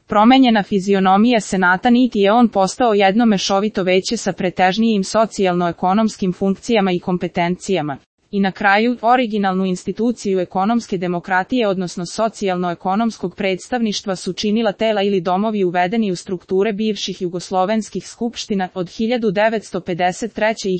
Promenjena fizionomija Senata niti je on postao jedno mešovito veće sa pretežnijim socijalno-ekonomskim funkcijama i kompetencijama. I na kraju, originalnu instituciju ekonomske demokratije odnosno socijalno-ekonomskog predstavništva su činila tela ili domovi uvedeni u strukture bivših jugoslovenskih skupština od 1953. i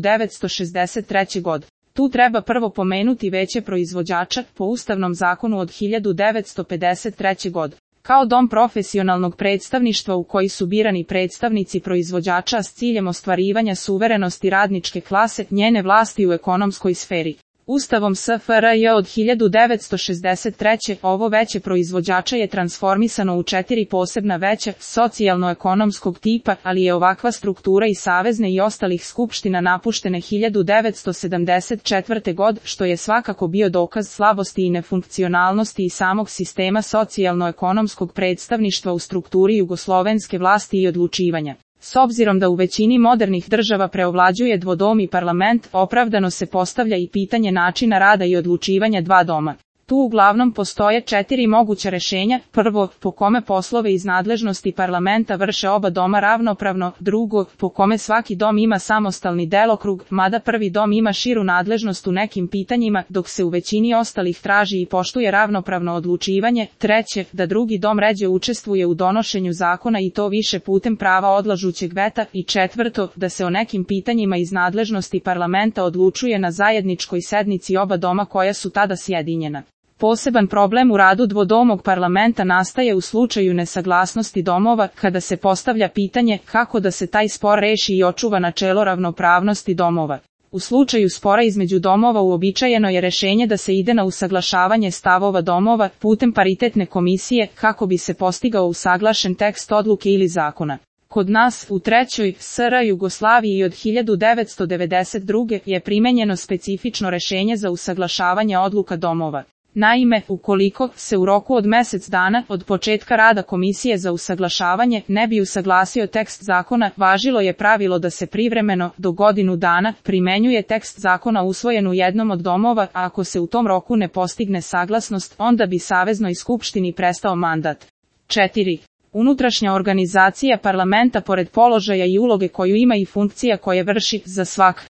1963. godine. Tu treba prvo pomenuti veće proizvođača po Ustavnom zakonu od 1953. godine. Kao dom profesionalnog predstavništva u koji su birani predstavnici proizvođača s ciljem ostvarivanja suverenosti radničke klase, njene vlasti u ekonomskoj sferi. Ustavom SFRJ od 1963. ovo veće proizvođača je transformisano u 4 posebna veća socijalno-ekonomskog tipa, ali je ovakva struktura i savezne i ostalih skupština napuštene 1974. godine, što je svakako bio dokaz slabosti i nefunkcionalnosti i samog sistema socijalno-ekonomskog predstavništva u strukturi jugoslovenske vlasti i odlučivanja. S obzirom da u većini modernih država preovlađuje dvodomi parlament, opravdano se postavlja i pitanje načina rada i odlučivanja dva doma. Tu uglavnom postoje 4 moguća rešenja. Prvo, po kome poslove iz nadležnosti parlamenta vrše oba doma ravnopravno. Drugo, po kome svaki dom ima samostalni delokrug, mada prvi dom ima širu nadležnost u nekim pitanjima, dok se u većini ostalih traži i poštuje ravnopravno odlučivanje. Treće, da drugi dom ređe učestvuje u donošenju zakona i to više putem prava odlažućeg veta. I četvrto, da se o nekim pitanjima iz nadležnosti parlamenta odlučuje na zajedničkoj sednici oba doma koja su tada sjedinjena. Poseban problem u radu dvodomog parlamenta nastaje u slučaju nesaglasnosti domova, kada se postavlja pitanje kako da se taj spor reši i očuva načelo ravnopravnosti domova. U slučaju spora između domova uobičajeno je rešenje da se ide na usaglašavanje stavova domova putem paritetne komisije kako bi se postigao usaglašen tekst odluke ili zakona. Kod nas, u trećoj SR Jugoslaviji od 1992. je primenjeno specifično rešenje za usaglašavanje odluka domova. Naime, ukoliko se u roku od mjesec dana od početka rada komisije za usaglašavanje ne bi usaglasio tekst zakona, važilo je pravilo da se privremeno, do godinu dana, primenjuje tekst zakona usvojen u jednom od domova, a ako se u tom roku ne postigne saglasnost, onda bi Saveznoj skupštini prestao mandat. 4. Unutrašnja organizacija parlamenta pored položaja i uloge koju ima i funkcija koje vrši, za svak